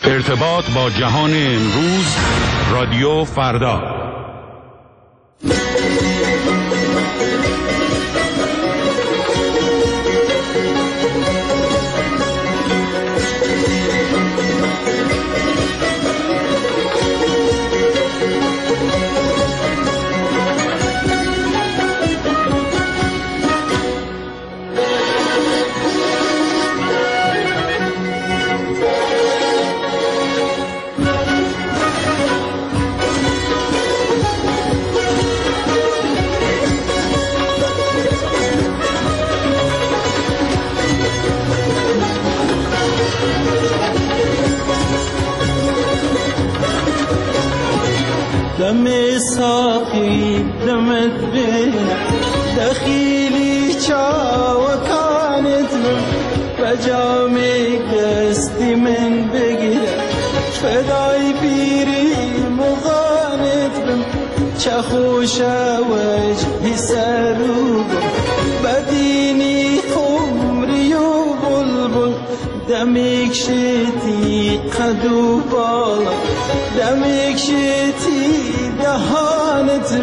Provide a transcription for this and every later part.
ارتباط با جهان امروز، رادیو فردا. دم ساقي دمت بينا دخيلي وكانت من بجامي قصدي من بقيا فداي بيري مغانت بم چخوشا وجهي سروب بديني خمري وبلبل دمك شتي قدو بالا دمك شتي دهانت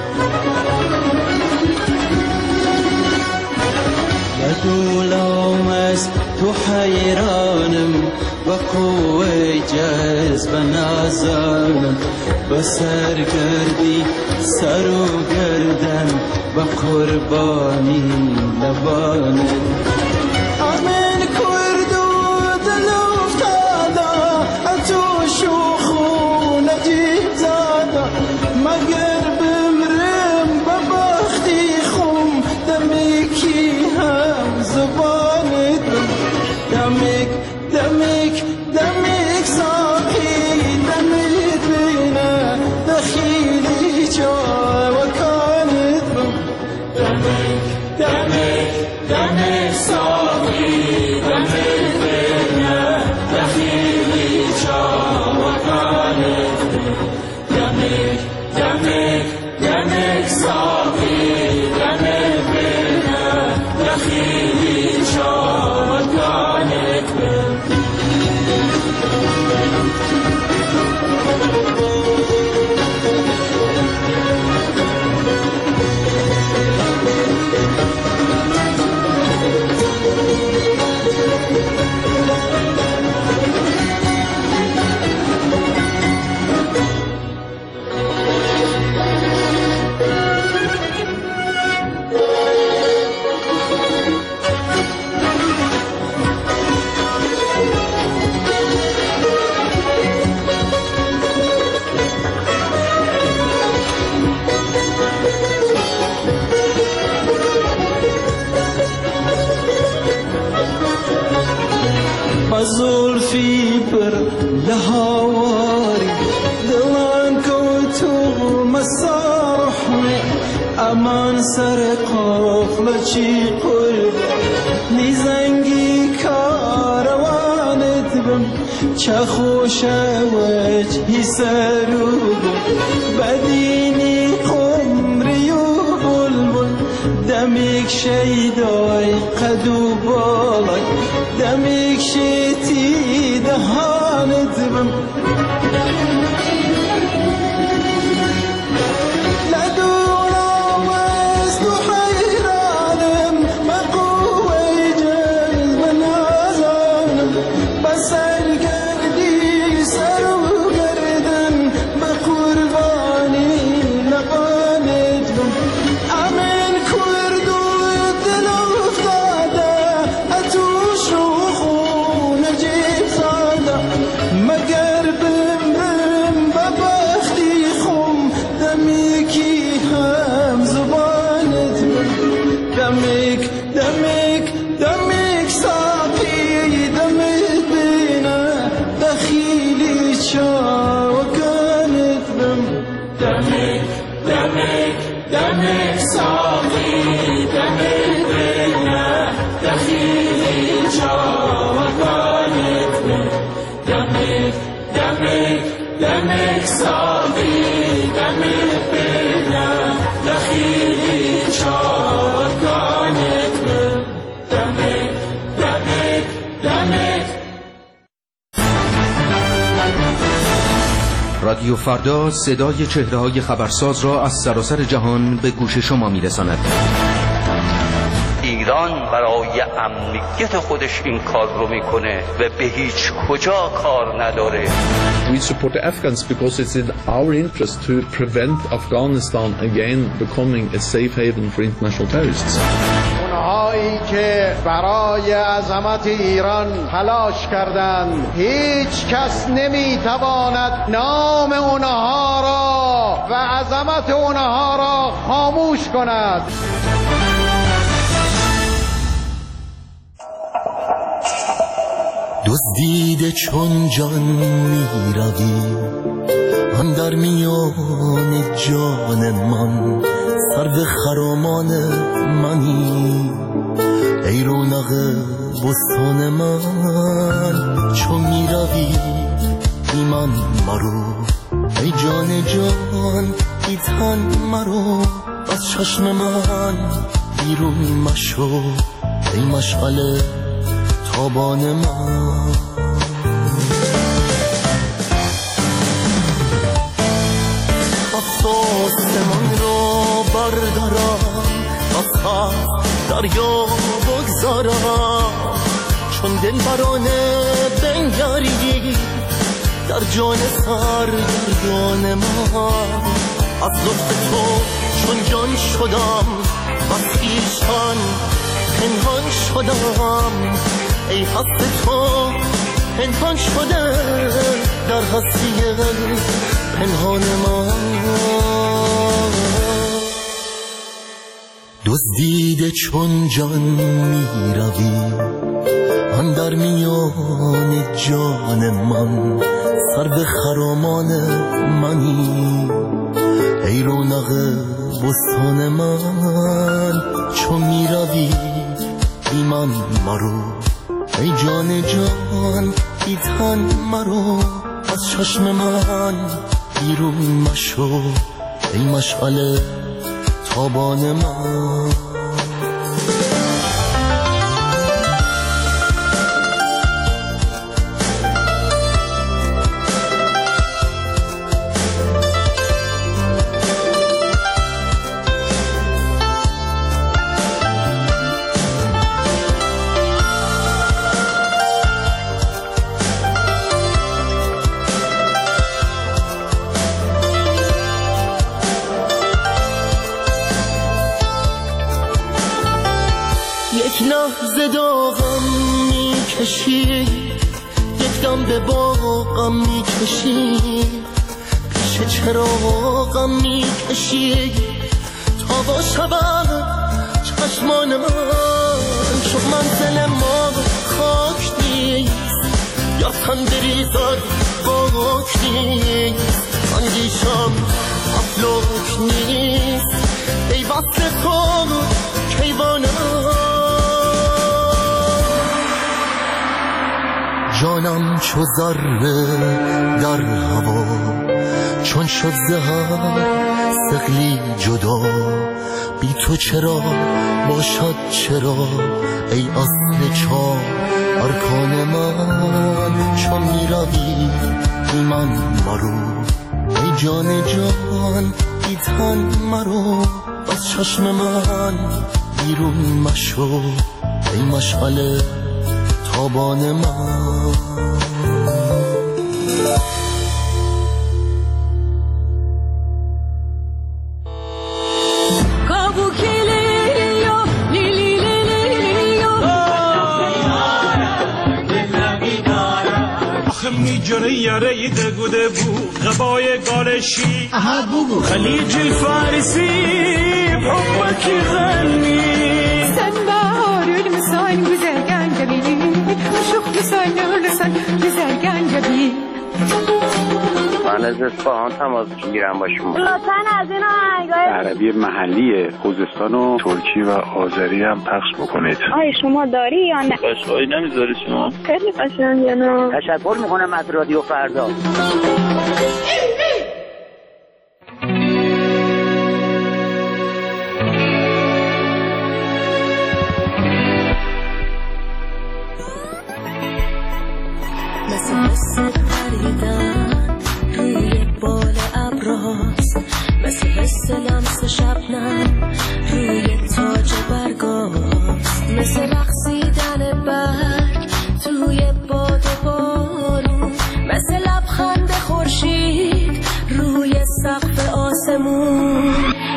بدولام از تو حیرانم و قوه جذب نازانم و سرگردی سر و گردن و قربانی لبانت آمین کرد و دل افتادا اتو شوخو نجیب زادا مگر بمرم ببختی خم دمکی هم زبانت دمک دمک دمک ساقی دمت بینه دخیلی جا و کانت دمک دمک دمک ساقی دمت بینه دخیلی جا و کانت دمک دمک دمک ساقی دمت بینه دخیلی جا و کانت زلفی پر لهواری دلان کوتو مسارحنی امان سر قافل چی قرب نیزنگی کاروانت بم چه خوش وجهی سروب بدینی قمری و بلبل دمیک شیدای قدو بالای دمیک شتی دهانت بم لدونم از تو حیرانم مقوی جذب نازانم بسرگردی سر و گردن بقربانی لبانت بم امین کرد و دل افتاده اتو شوخو نجیب زاده مگر بمرم ببختی خم دمیکی هم زبانت دمک دمک دمک ساقی دمت بینه دخیلی چا و کانت بم دمک دمک دمک ساقی دمت بینه دخیلی چا و کانت بم دمک دمک دمک ساقی دمت بینه دخیلی چا و کانت بم دمک دمک دمک رادیو فردا صدای چهره‌های خبرساز را از سراسر جهان به گوش شما می‌رساند. ایران برای امنیت خودش این کار رو میکنه و به هیچ کجا کار نداره. We support the Afghans because it's in our interest to prevent Afghanistan again becoming a safe haven for international terrorists. اونهایی که برای عظمت ایران تلاش کردند هیچ کس نمیتواند نام اونها را و عظمت اونها را خاموش کند. دزدیده چون جان می روی اندر میان جان من، سرو خرامان منی ای رونق بستان من. چون می روی بی من مرو ای جان جان، بی تن مرو از چشم من بیرون مشو ای مشعله تابان من. آسمان را بردارم از دریا بگذارم، چون دل برانه بنگری در جان سرگردان من. از لطف تو چون جان شدم از خویشتن پنهان شدم، ای هست تو پنهان شده در هستی پنهان من. دزدیده چون جان می روی اندر میان جان من، سرو خرامان منی ای رونق بستان من. چون می روی بی من مرو ای جان جان، بی تن مرو از چشم من بیرون مشو ای مشعله تابان من. یک لحظه داغم میکشی، یک دم به باغم میکشی، پیش چراغم میکشی تا با شود چشمان من. چون منزل ما خاک نیست یا تن بریزد خاک نیست، اندیشم افلاک نیست ای وصل تو کیوانم. جانم چو ذره در هوا، چون شد زهر ثقلی جدا، بی تو چرا باشد چرا ای اصل چار ارکان من. چون می روی بی من مرو ای جان جان، بی تن مرو از چشم من بیرون مشو ای مشعله تابان من. میجره یاره دگوده بو غبای گالشی خلیج الفارسی بحبك غني sen baharül misal güzel gencebi aşık güzel güzel gencebi. من از اصفهان تماس میگیرم با شما. لطفاً از این آهنگای عربی محلی خوزستان و ترکی و آذری هم پخش بکنید. آیا شما داری یا نه؟ قشنگی نمیذاری شما؟ خیلی قشنگه نه. تشکر میکنم از رادیو فردا. روی بال ابراست، مثل حس لمس شبنم روی تاج برگاست، مثل رقصیدن برگ توی باد و بارون، مثل لبخند خورشید روی سقف آسمون.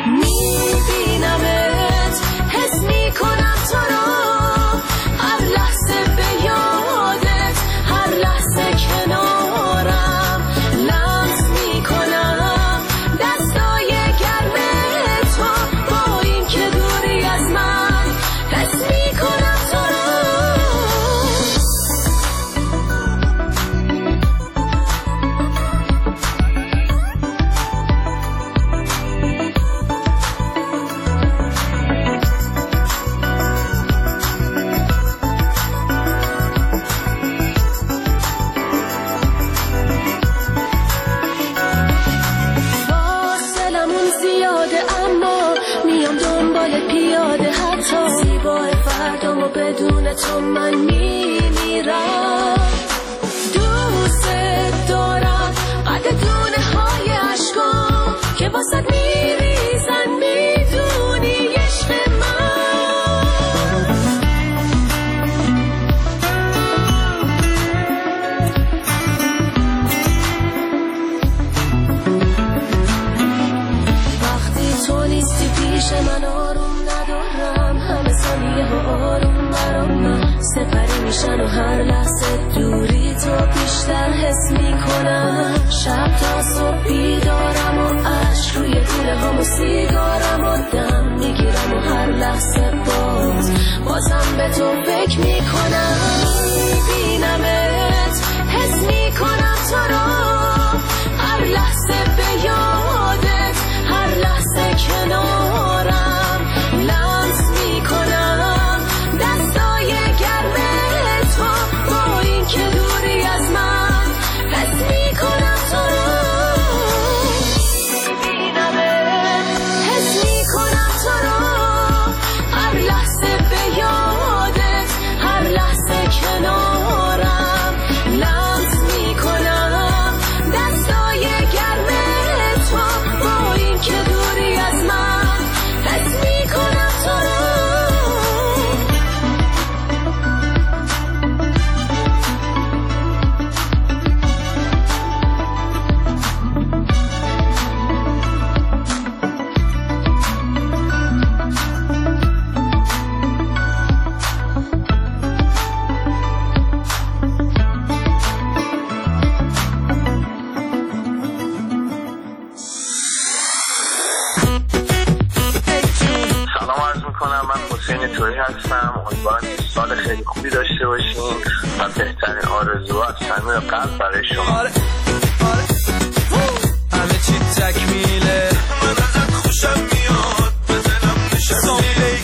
میبینمت، حس میکنم تو را، هر لحظه به یادت، هر لحظه کنارم، لمس میکنم دستای گرم تو، با این که دوری از من حس میکنم تو را. بدون تو من میمیرم، دوست دارم قد دونه های عشقام که واسد میریزن، میدونی عشق من. وقتی تو نیستی پیش من آروم ندارم، همه ثانیه ها آروم سپری میشن و هر لحظه دوری تو بیشتر حس میکنم. شب تا صبح بیدارم و عشق روی دیره هم و سیگارم و دم میگیرم و هر لحظه بازم به تو فکر میکنم. میبینمت، حس میکنم تو را، هر لحظه به یادت، هر لحظه کنارم، لمس میکنم دستای گرم تو، با این که دوری از من حس میکنم تو را. میبینمت، حس میکنم تو را، هر لحظه به یادت، هر لحظه کنارم، لمس میکنم دستای گرم تو، با این که دوری از من حس میکنم تو را. توی هستم. امیدوارم سال خیلی خوبی داشته باشین و بهترین آرزوها از صمیم قلب برای شما. همه چی تکمیله، من ازت خوشم میاد، به دلم نشستی،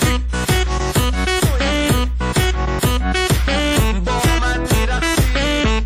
با من میرسی.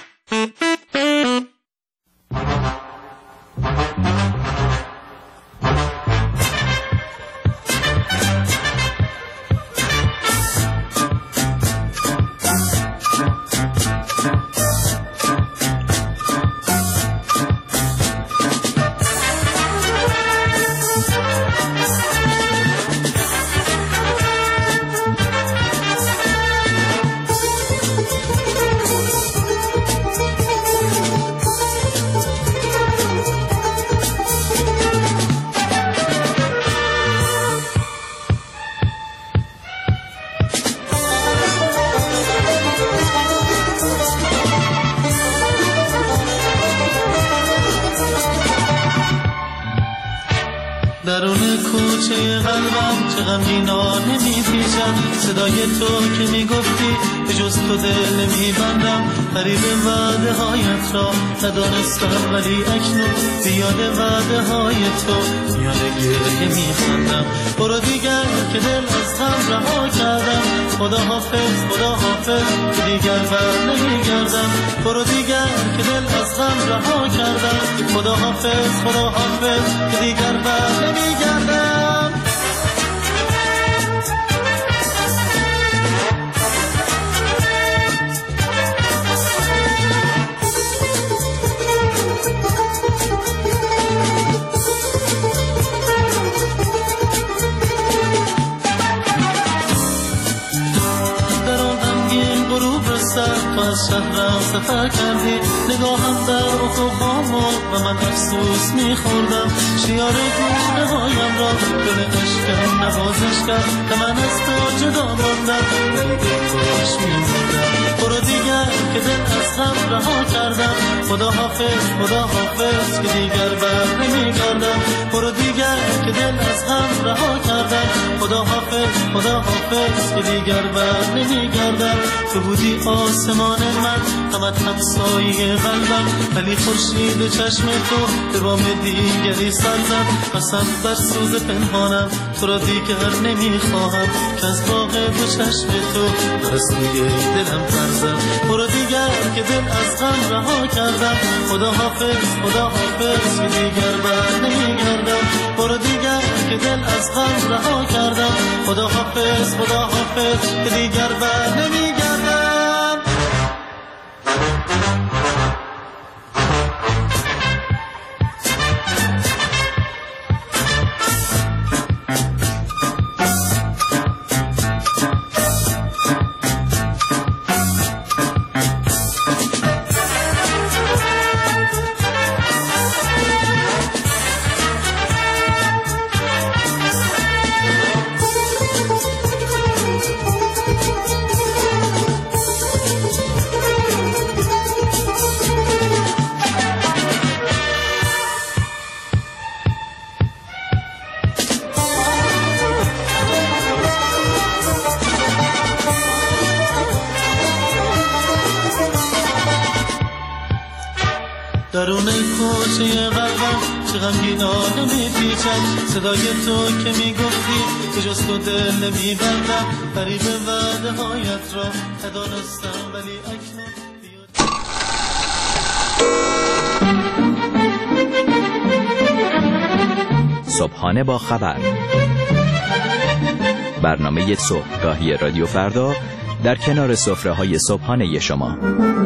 درون کوچه قلبم چه غمگینا نمی‌پیچم، صدای تو که میگفتی به جز تو دل نمیبندم، قریب وعده هایت را ندانستم ولی اکنون بیاد وعده های تو میاد گریه میخندم. برو دیگر که دل از غم رها کردم، خدا حافظ خدا حافظ که دیگر بر نمیگردم. برو دیگر که دل از غم رها کردم، خدا حافظ خدا حافظ که دیگر بر نمیگردم. صحرا سفر کردی، نگاهم در افقام و من افسوس میخوردم. شیار گونه هایم را دل عشقم نوازش کرد که من از تو جدا ماندم، ولی دلش میموندم. برو دیگر که دل از هم رها کردم، خدا حافظ خدا حافظ که دیگر بر نمیگردم. برو دیگر که دل از هم رها کردم، خدا حافظ خدا حافظ که دیگر بر نمیگردم. تو بودی آسمان من، همت همسایه قلبم، ولی خورشید چشم تو به بام دیگری سر زد. قسم بر سوز پنهانم، تو را دیگر نمیخواهم که از باغ دو چشم تو رسوی دلم پر زد. برو دیگر که دل از غم رها کردم، خدا حافظ خدا حافظ که دیگر بر نمیگردم. برو دیگر که دل از غم رها کردم، خدا حافظ خدا حافظ که دیگر بر نمیگردم. درون کوچه قلبم چه غمگینانه میپیچد، صدای تو که میگفتی که جز تو دل نمیبندم. فریب وعده هایت را ندانستم ولی اکنون صبحانه با خبر، برنامه صبحگاهی رادیو فردا در کنار سفره‌های صبحانه شما.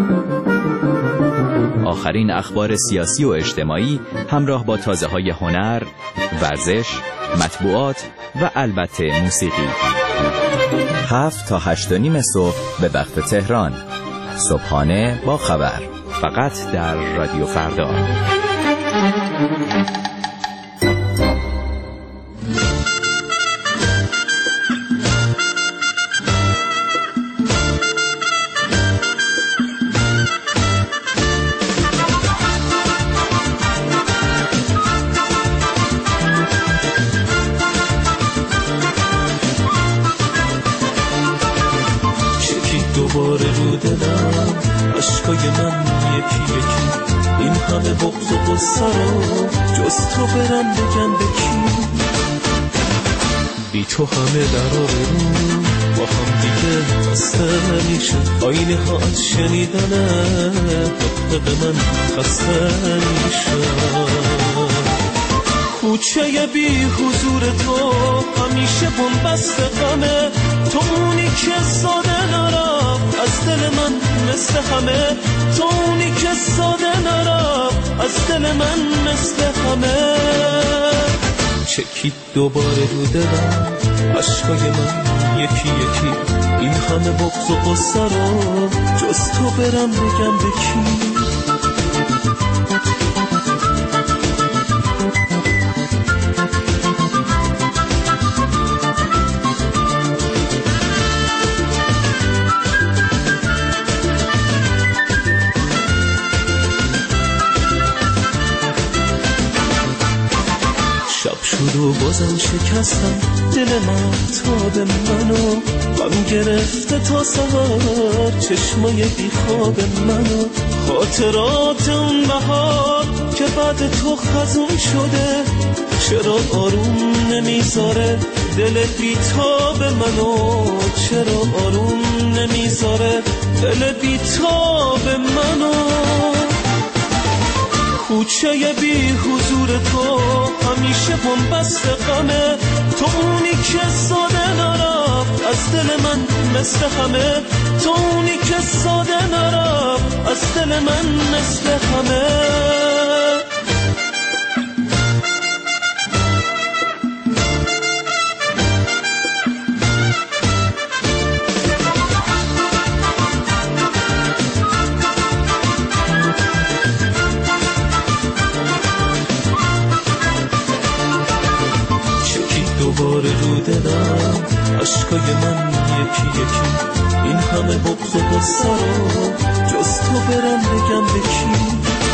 آخرین اخبار سیاسی و اجتماعی همراه با تازه‌های هنر، ورزش، مطبوعات و البته موسیقی. 7 تا 8:30 صبح به وقت تهران. صبحانه با خبر، فقط در رادیو فردا. دوباره رو دلم عشقای من یکی یکی، این همه بغض و غصه رو جز تو برم بگم به کی؟ بی تو همه در آبرو با هم دیگه خسته میشه، آینه ها از شنیدن حق من خسته میشه. کوچه بی حضور تو همیشه بنبست غمه، تو اونی که ساده نرفت از دل من مثل همه، تو اونی که ساده نرفت از دل من مثل همه. چکید دوباره رو دلم عشقای من یکی یکی، این همه بغض و غصه رو جز تو برم بگم به کی؟ و بازم شکستم دل محتاب منو، غم گرفته تا سهر چشمای بی خواب منو. خاطرات اون بهار که بعد تو خزون شده، چرا آروم نمیذاره دل بی تاب منو؟ چرا آروم نمیذاره دل بی تاب منو؟ کوچه بی حضور تو همیشه بنبست غمه، تو اونی که ساده نرفت از دل من مثل همه، تو اونی که ساده نرفت از دل من مثل همه. عشقای من یکی یکی این همه بغض و غصه رو جز تو برم بگم به کی؟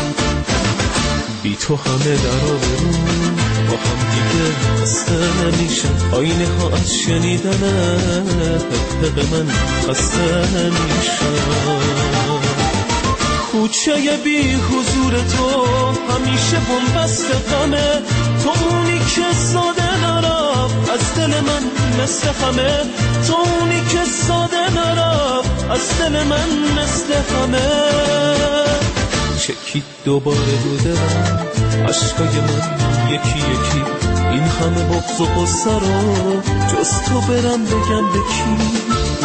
بی تو همه در آبرون با هم دیگه خسته نمیشن، آینه ها از شنیدن حق من خسته نمیشن. کوچه بی حضور تو همیشه بنبست غمه، تو اونی که ساده نرفت از دل من مثل همه، تو اونی که ساده نرفت از دل من مثل همه. چکید دوباره رو دلم عشقای من یکی یکی این همه بغض و غصه رو جز تو برم بگم به کی؟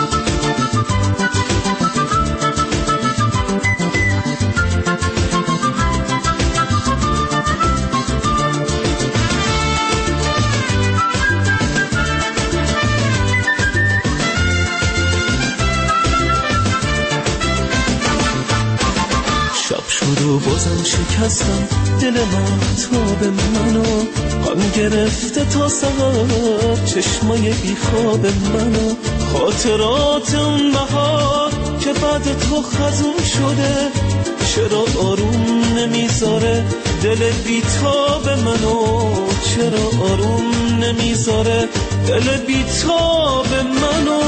و بازم شکستم دل محتاب منو، غم گرفته تا سهر چشمای بیخواب منو. خاطرات اون بهار که بعد تو خزون شده چرا آروم نمیذاره دل بیتاب منو، چرا آروم نمیذاره دل بیتاب منو.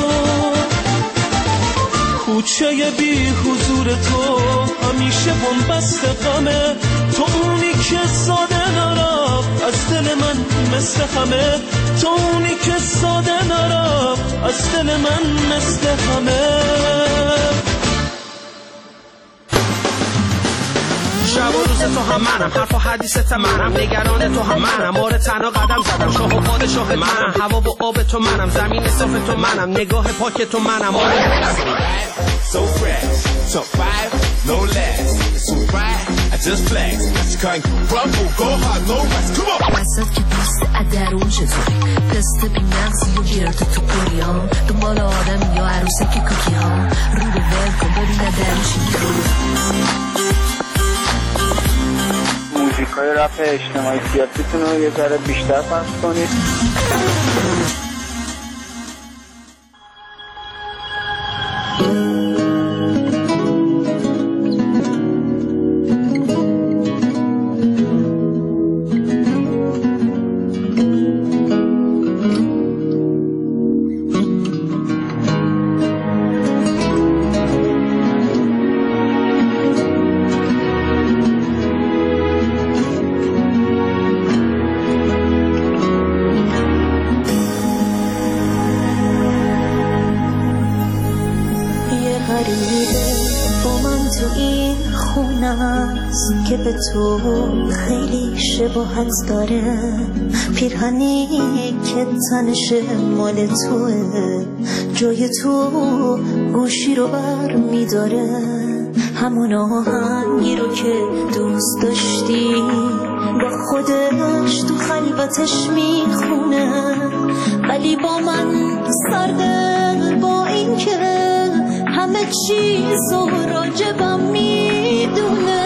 کوچه بی حضور تو همیشه بنبست غمه، تو اونی که ساده نرفت از دل من مثل همه، تو اونی که ساده نرفت از دل من مثل همه. شب و روز تو هم منم، حرف و حدیثت منم، نگران تو هم منم، آره تنها قدم زدم، شاه و پادشاه منم، هوا و آب تو منم، زمین صاف تو منم، نگاه پاک تو منم. So fresh, top 5, no less. So right, I just flex. You can't crumble, go hard, no rest. Come on. وسط که پست ادرون چطوری پست بی نقصی و گرد تو پوریام دنبال آدم یا عروسه که کوکی ها رو به ول کن ببین ادرونشی موزیکای رپ اجتماعی سیاسیتون رو یه ذره بیشتر پخش کنید. که به تو خیلی شباهت داره، پیرهنی که تنش مال توه، جای تو گوشی رو بر میداره، همون آهنگی رو که دوست داشتی با خودش تو خلوتش میخونه، ولی با من سرده با این که همه چیز رو راجبم میدونه.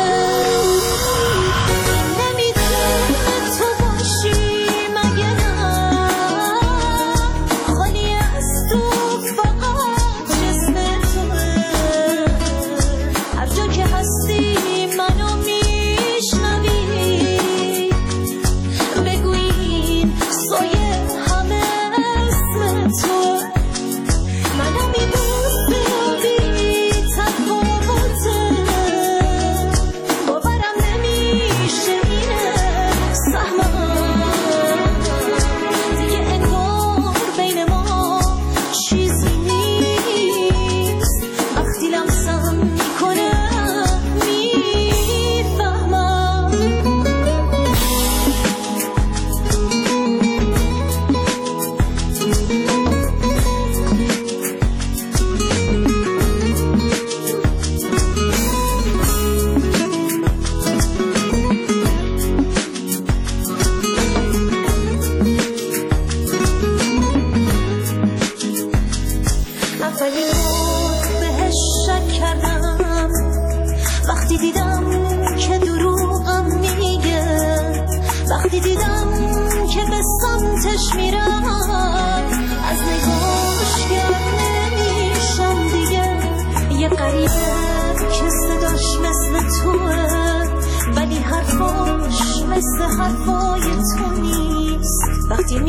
وقتی دیدم که به سمتش میرم، از نگاهش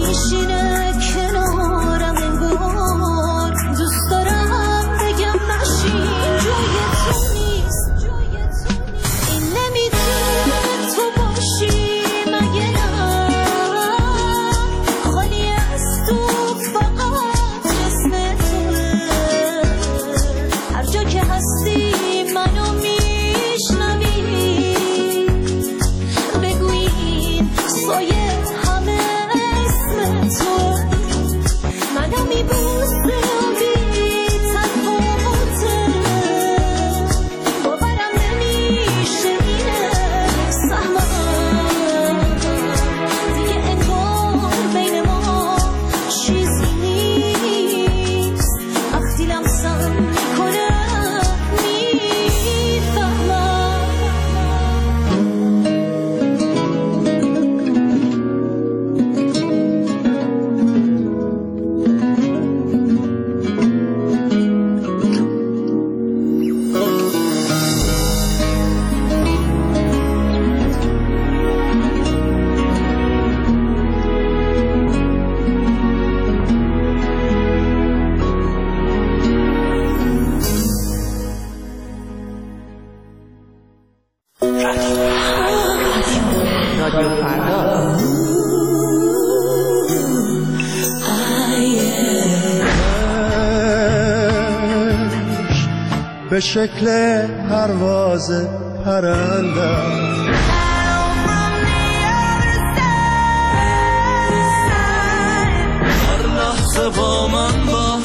میشینه کنارم انگار دوست دارم بگم نشین جای تو نیست این نمیتونه تو باشی مگه نه خالی از تو فقط اسم توه هر جا که هستی منو میشنوی بگوین سایه همه اسم تو منو میبوسه و بی تفاوته باورم نمیشه اینه سهمم دیگه انگار بین ما چیزی نیست وقتی لمسم میکنه به شکل پرواز پرندم هر لحظه با من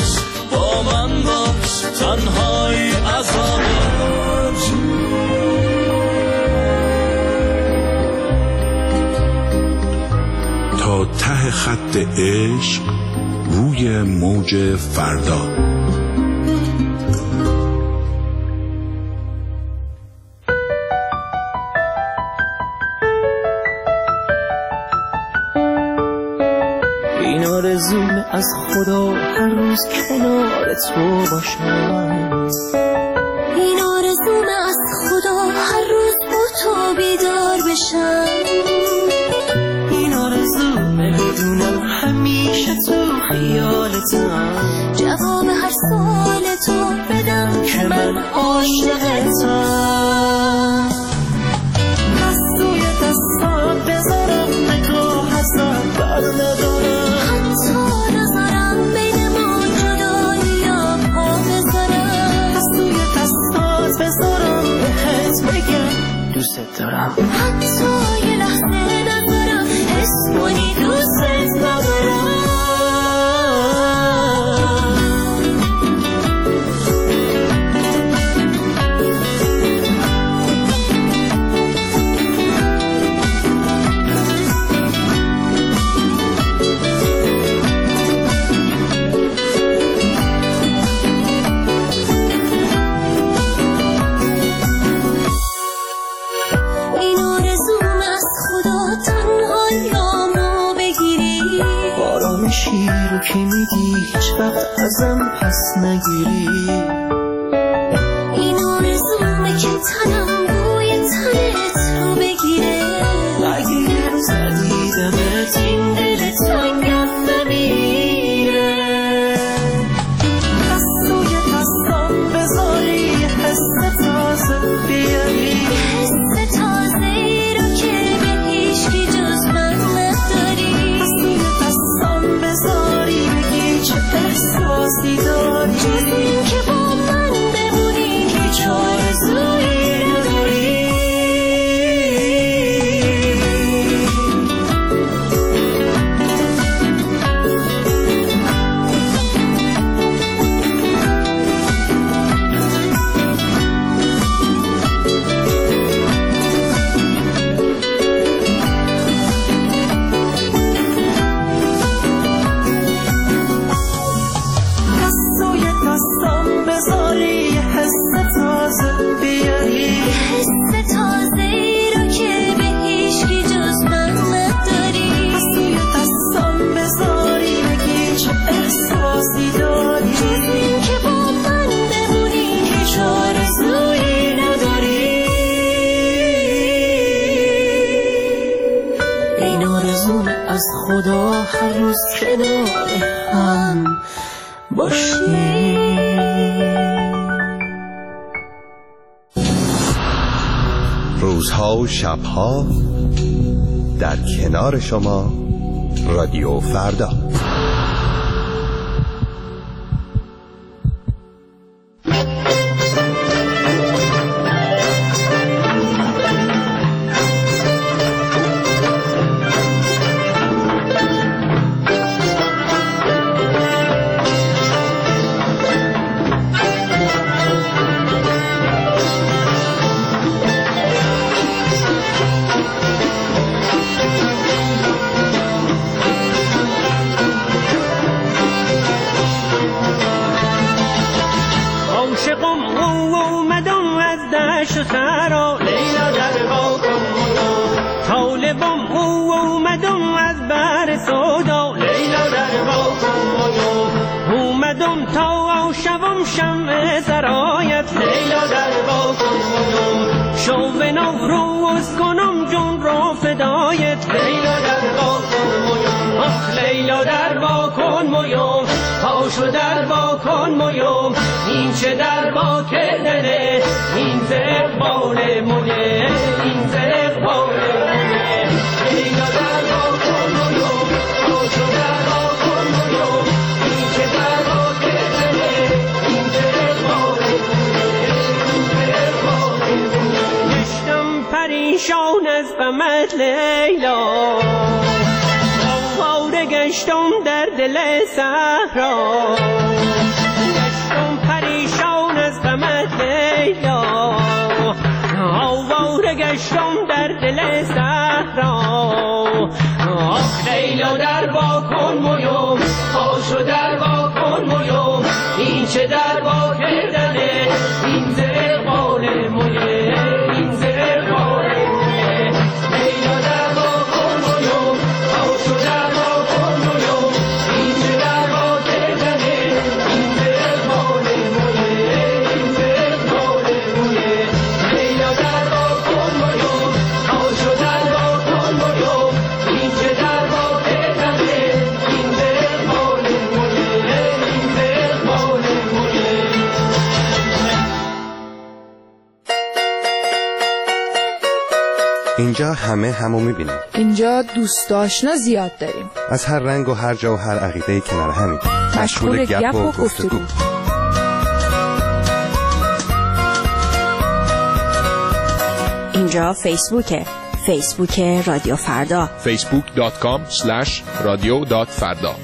باش تنهایی عذابم تا ته خط عشق روی موج فردا. این آرزوم از خدا هر روز کنار تو باشم این آرزوم از خدا هر روز با تو بیدار بشم این آرزومه بدونم همیشه تو خیالتم جواب هر سوال تو بدم که من عاشقتم دستوی دستات بذارم نگاه ازت بر ندارم حتی نظرم بین ما جدایی یا پا بذارم دستوی دستات بذارم بهت بگم دوست دارم حتی یه لحظه نذارم حس کنی دوست ندارم شیر رو که میدی هیچ وقت ازم پس نگیری این آرزومه که تنم بوی تنت رو بگیره اگه یه روز ندیدمت این دل تنگم نمیره دستوی دستم بذاری حس تازه بیاری حس تازه ای رو که به هیچکی جز من نداری دستوی دستم بذاری بگی چه احساسی داری جز این که با من بمونی هیچ آرزویی نداری خدا هر روز کنار هم باشیم. روزها و شبها در کنار شما رادیو فردا. پریشان از غمت لیلا، آواره گشتم در دل صحرا، گشتم پریشان از غمت لیلا، آواره گشتم در دل صحرا. آخ لیلا در با کن مویم، پاشو در با کن مویم، این چه در با کردنه، این زره بال مویه، این زره بال مویه. لیلا در با کن مویم، پاشو در با کن مویم، این چه در با کردنه، این زره بال مویه، این زره بال مویه. لیلا در با کن مویم، پاشو در با کن مویم، این چه در با کردنه، این زره بال مویه، این زره بال مویه. اینجا همه همو میبینیم. اینجا دوست آشنا زیاد داریم، از هر رنگ و هر جا و هر عقیده کنار همین، مشغول گپ و گفتگو. اینجا فیسبوک رادیو فردا، facebook.com/radio.farda.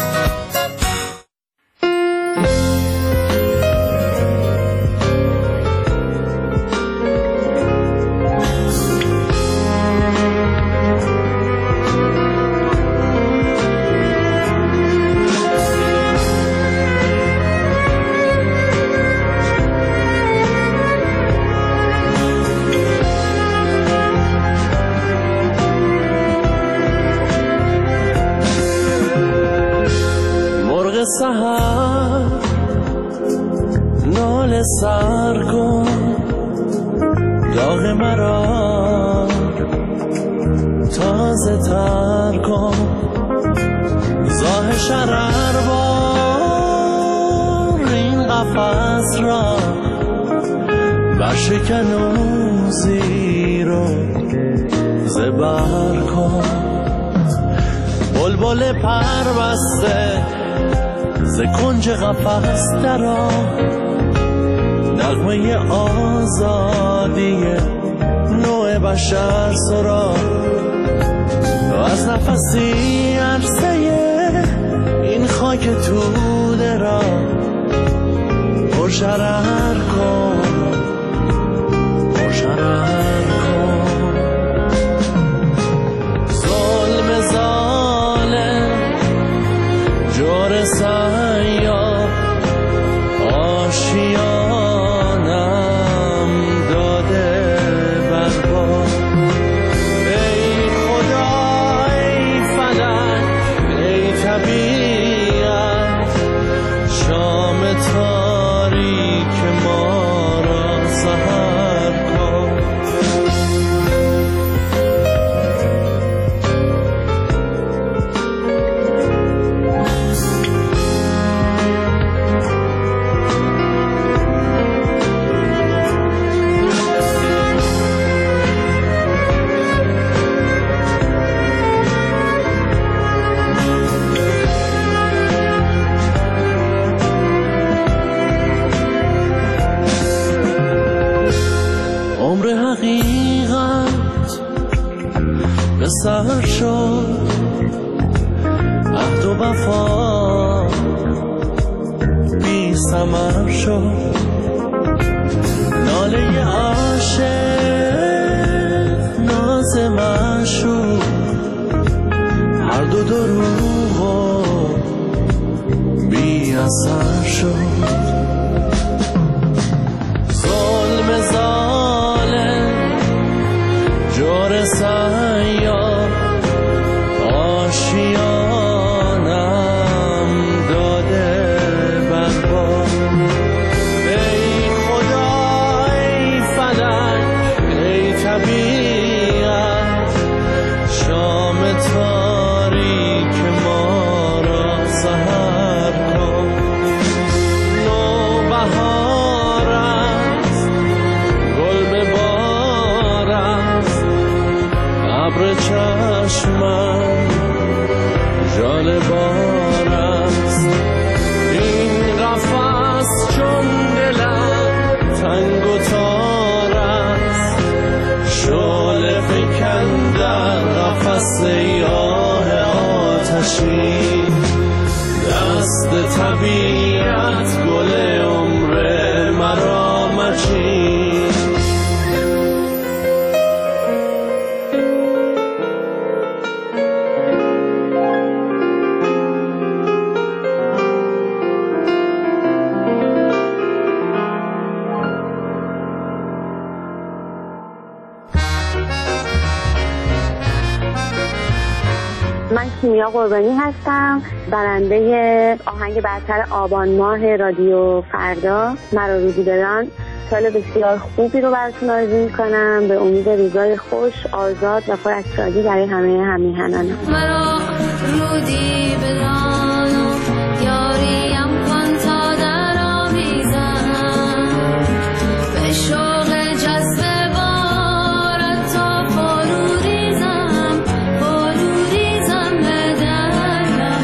سحر نال سر کن، داغ مرا تازه تر کن، زاه شرر بار این قفس را، برشکن و زیر و زبر کن. بلبل پر بسته ز کنج قفس درآ، نغمه آزادی نوع بشر سرا، از نفسی عرصه این خاک توده را پرشرر کن، پرشرر کن. ظلم ظالم جور سیاه آشیانم داده برباد. ای خدا ای فلک ای طبیعت، شام تاریک ما را سحر کن. سر شد عهد و وفا بی ثمر شد ناله عاشق ناز معشوق هر دو دروغ و بی اثر شد ظلم ظالم جور سیار آشیانم داده برباد ای خدا ای فلک ای طبیعت شام تاریک ما را سحر کن نوبهار است گل ببار است ابر چشمم ژاله بار است این قفس چون دلم تنگ و تار است شعله فکن در قفس سیاه آتشی دست طبیعت گل عمر مرا مچین من کیمیا قربانی هستم، برنده آهنگ برتر آبان ماه رادیو فردا مرا رودی بدان. سال بسیار خوبی رو براتون آرزو می‌کنم به امید روزای خوش، آزاد و پر از شادی برای همه همیهنانم. مرا رودی بدان یاریم کن تا در آویزم به شوق جذب بارت تا فروریزم به درم.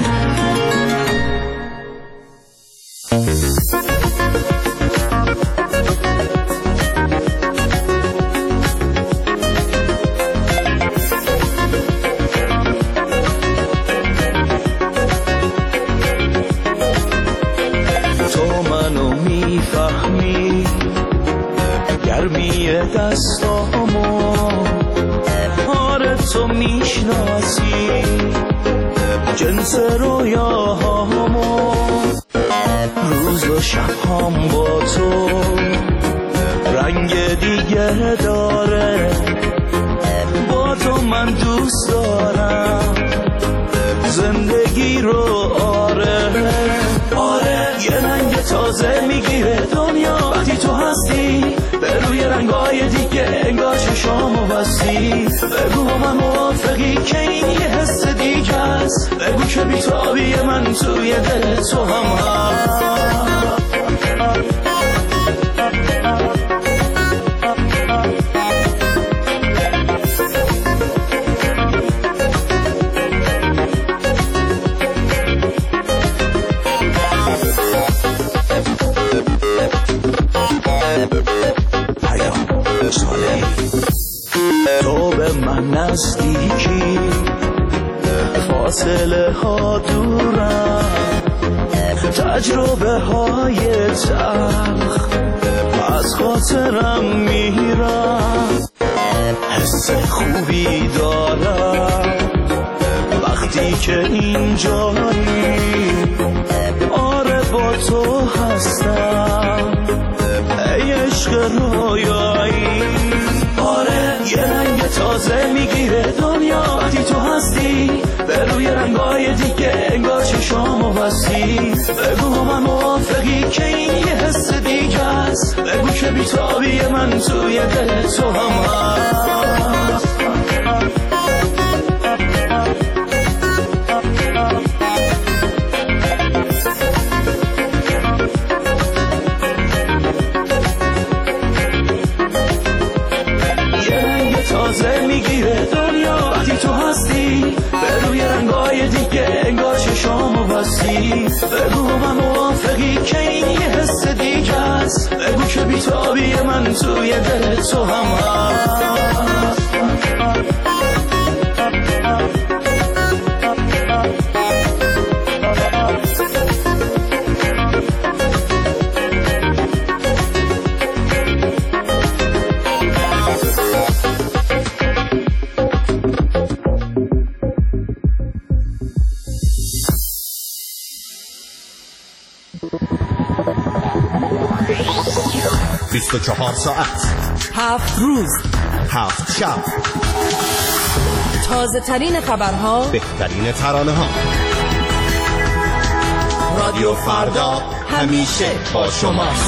گرمی دستامو آره تو میشناسی جنس رویاهامو روز و شبهام با تو رنگ دیگه داره با تو من دوست دارم زندگی رو آره یه رنگ تازه میگیره دنیا وقتی تو هستی به روی رنگای دیگه انگار چشامو بستی بگو من موافقی که این یه حس دیگه است بگو که بیتابی من توی دل تو هم هست تو به من نزدیکی فاصله ها دورم تجربه های تلخ از خاطرم میرم حس خوبی دارم وقتی که اینجایی آره با تو هستم ای عشق رویایی آره یه رنگ تازه میگیره دنیا وقتی تو هستی به روی رنگای دیگه انگار چشامو بستی بگو من موافقی که این یه حس دیگه است بگو که بیتابی من توی دل تو هم هست تازه میگیره دنیا وقتی تو هستی به روی رنگای دیگه انگار چشامو بستی بگو من موافقی که این یه حس دیگه است بگو که بیتابی من توی دل تو هم هست 24 ساعت، 7 روز، 7 شب، تازه ترین خبرها، بهترین ترانه ها. رادیو فردا همیشه با شماست.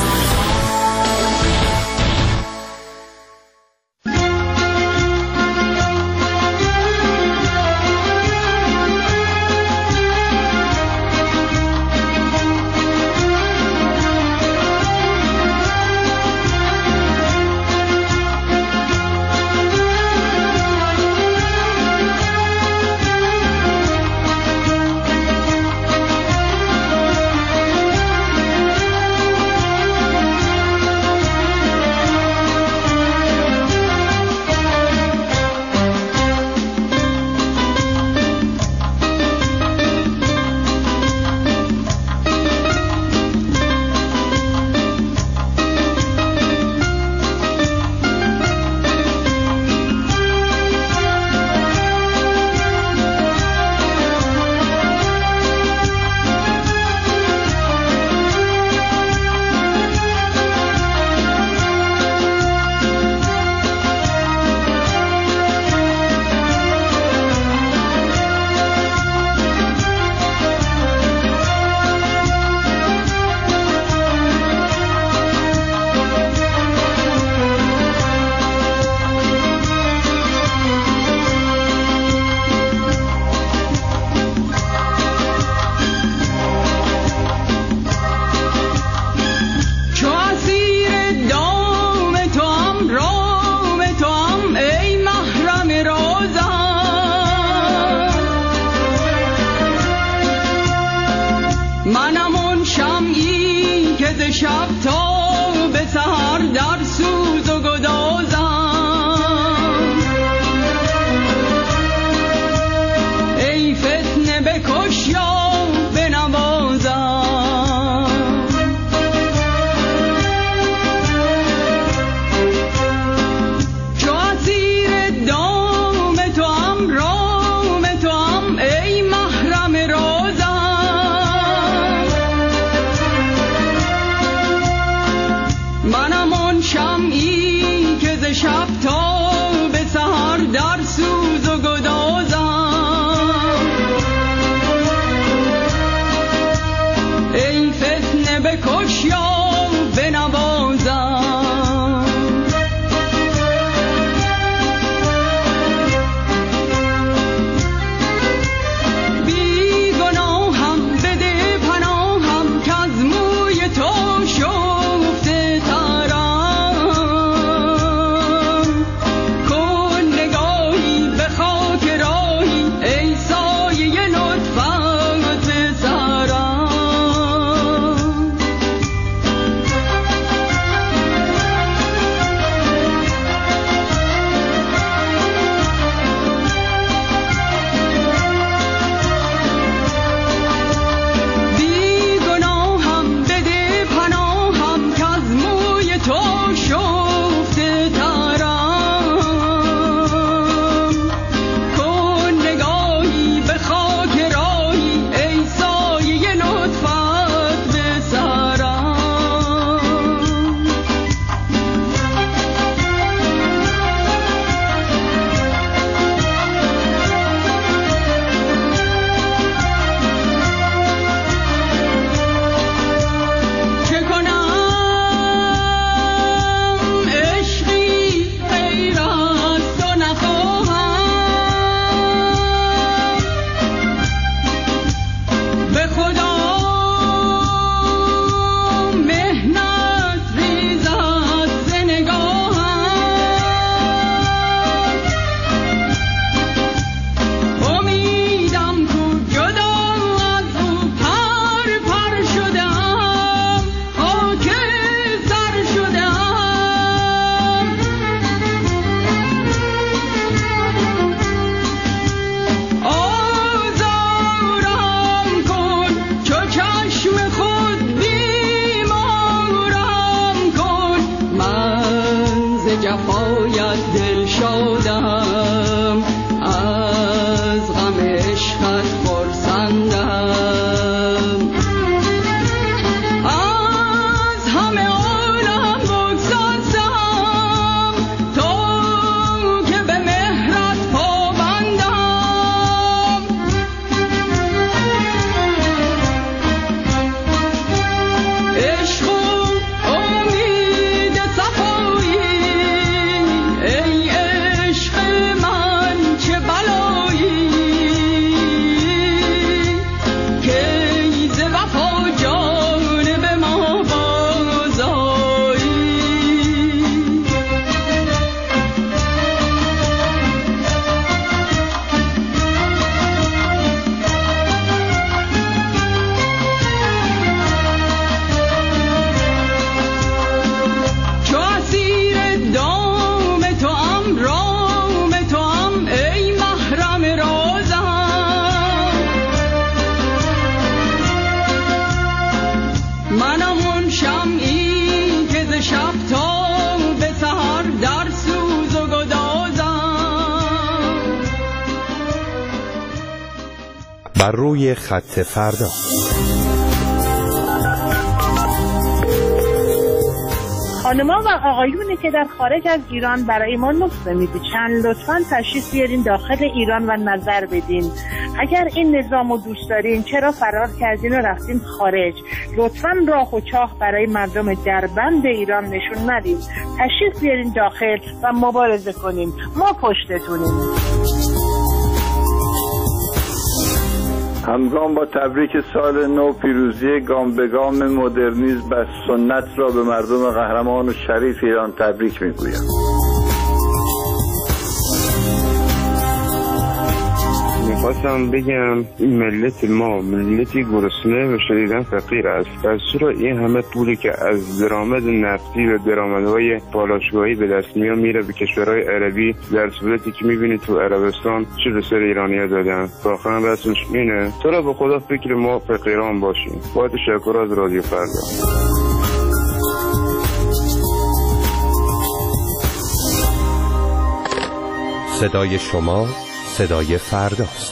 جفایت دل شادم، از غم عشقت خرسندم، از همه عالم بگذر بر روی خط فردا. خانما و آقایونی که در خارج از ایران برای ما نسخه می‌پیچن لطفاً تشریف بیارین داخل ایران و نظر بدین. اگر این نظام رو دوست دارین چرا فرار کردین و رفتین خارج؟ لطفاً راه و چاه برای مردم دربند ایران نشون ندید. تشریف بیارین داخل و مبارزه کنین. ما پشتتونیم. همگام با تبریک سال نو پیروزی گام به گام مدرنیسم و سنت را به مردم قهرمان و شریف ایران تبریک میگویم. میخواستم بگم این ملت ما ملتی گرسنه و شدیداً فقیر است. پس چرا این همه پولی که از درآمد نفتی و درآمدهای پالایشگاهی به دست میره به کشورهای عربی، در صورتی که میبینید تو عربستان چه به سر ایرانی‌ها دادن؟ واقعا رسمش اینه. چرا به خدا فکر ما فقیران باشیم؟ با تشکر از رادیو فردا. صدای شما صدای فرداست.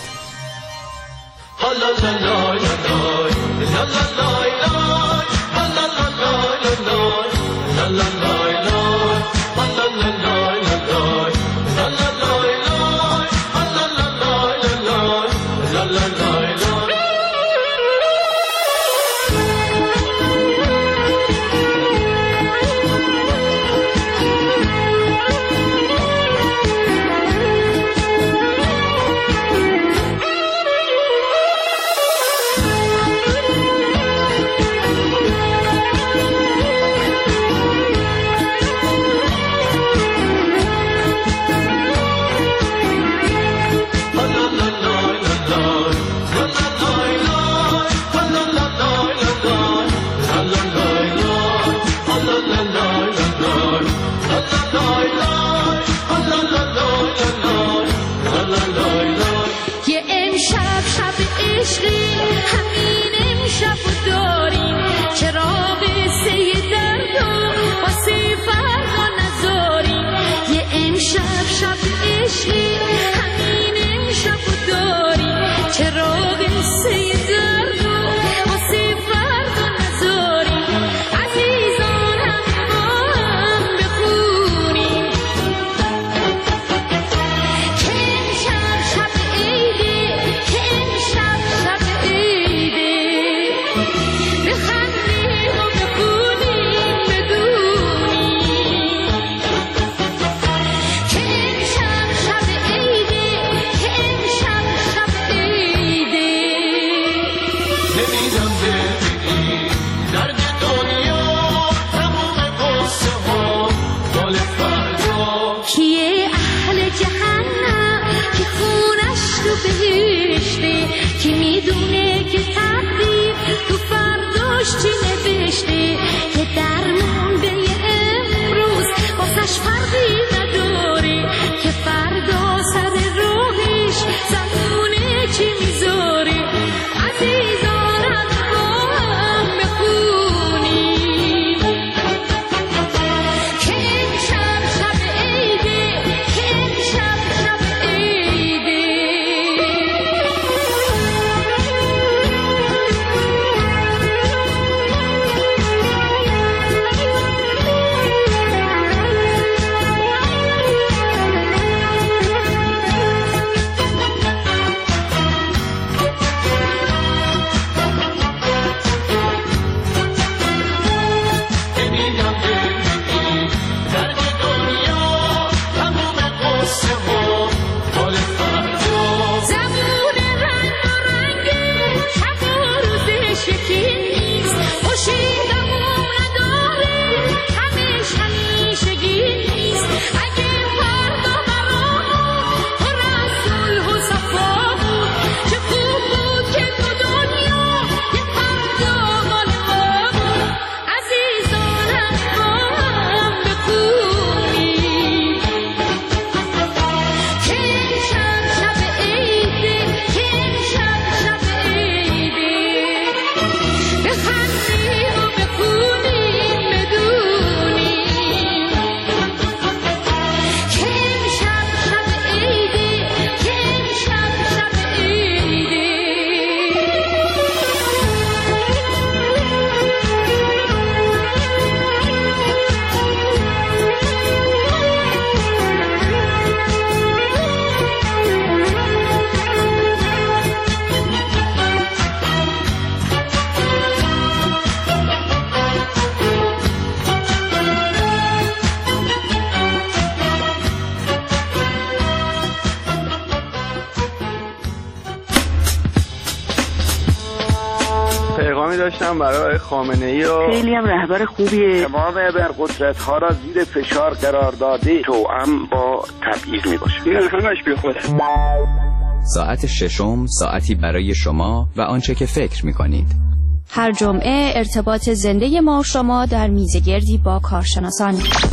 داشتم برای خامنه‌ای و خیلی هم رهبر خوبیه. تمام ابرقدرت‌ها را زیر فشار قرار داده توأم با تبعیض میباشه. این همش بی خوده. ساعت ششم ساعتی برای شما و آنچه که فکر می‌کنید. هر جمعه ارتباط زنده ما و شما در میزگردی با کارشناسان.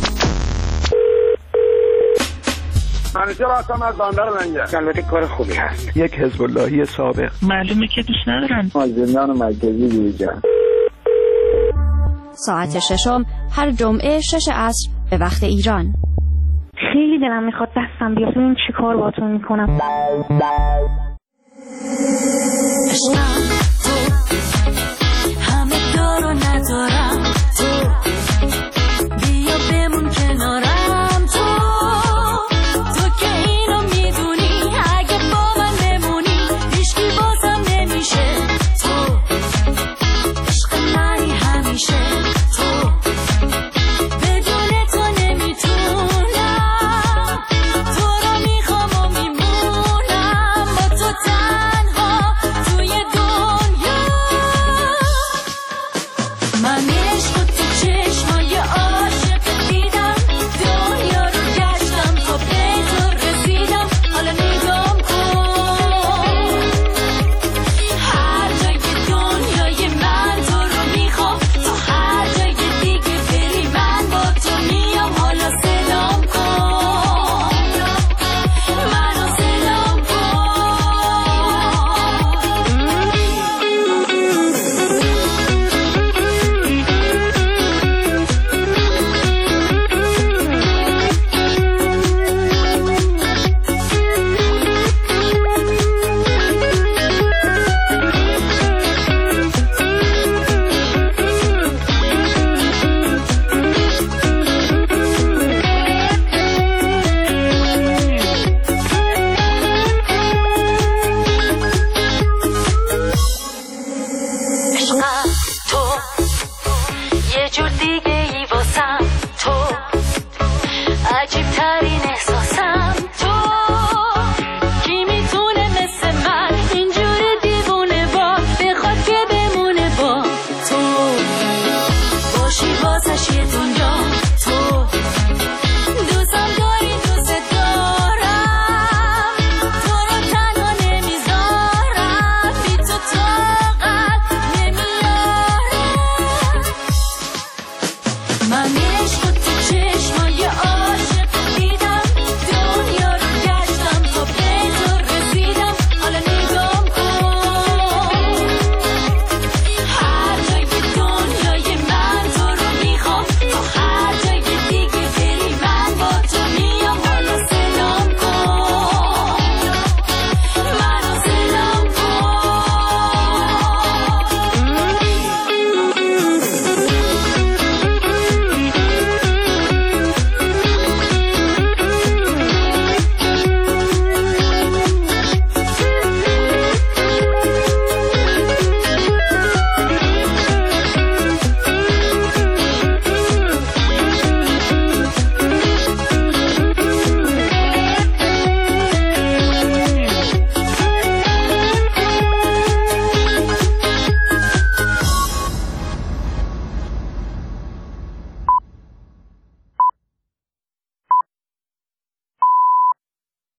منیجر هستم از بندر لنگر. البته کار خوبی هست. یک حزب اللهی سابق. معلومه که دوست ندارن. از زندان مرکزی بیرون. ساعت ششم هر جمعه 6 عصر به وقت ایران. خیلی دلم میخواد دستم بیاد ببین چی کار باهاتون میکنم.